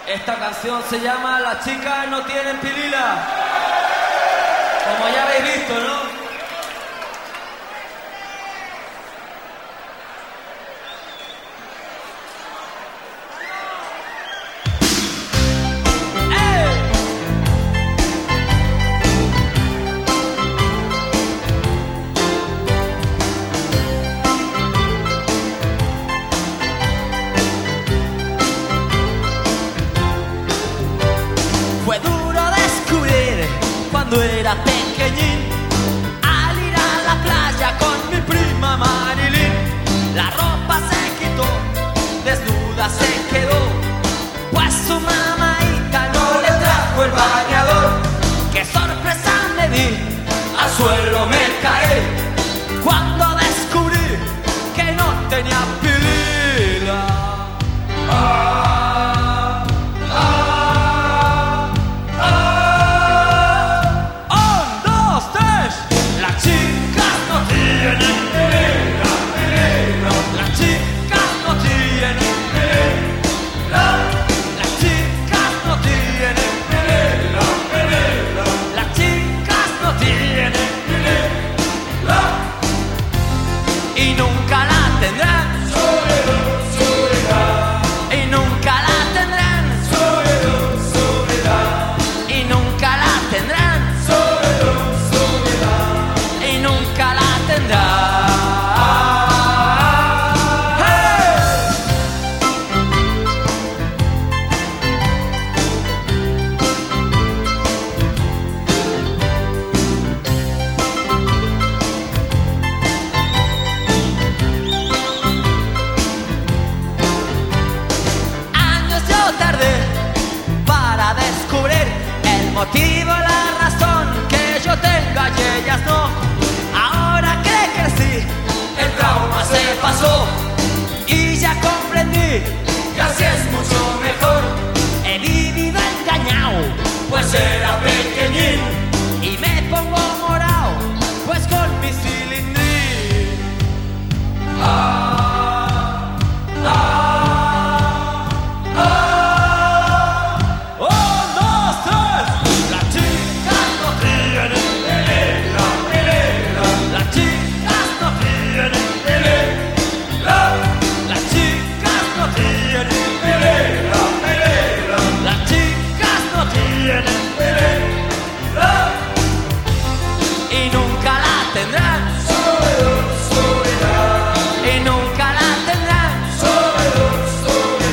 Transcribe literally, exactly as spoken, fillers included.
Esta canción se llama Las chicas no tienen pilila. Como ya habéis visto, ¿no? Cuando era pequeñín, al ir a la playa con mi prima Marilyn, la ropa se quitó, desnuda se quedó, pues su mamaita no le trajo el bañador. ¡Qué sorpresa me di! Al suelo me caí cuando descubrí que no tenía pilila. ¡Ah! Y nunca la tendrán, soledad, soledad. Y nunca la tendrán, soledad, soledad. Y nunca la tendrán, soledad, soledad. Y nunca la tendrán. Motivo, la razón que yo tenga y ellas no. Ahora que crecí, el trauma se pasó.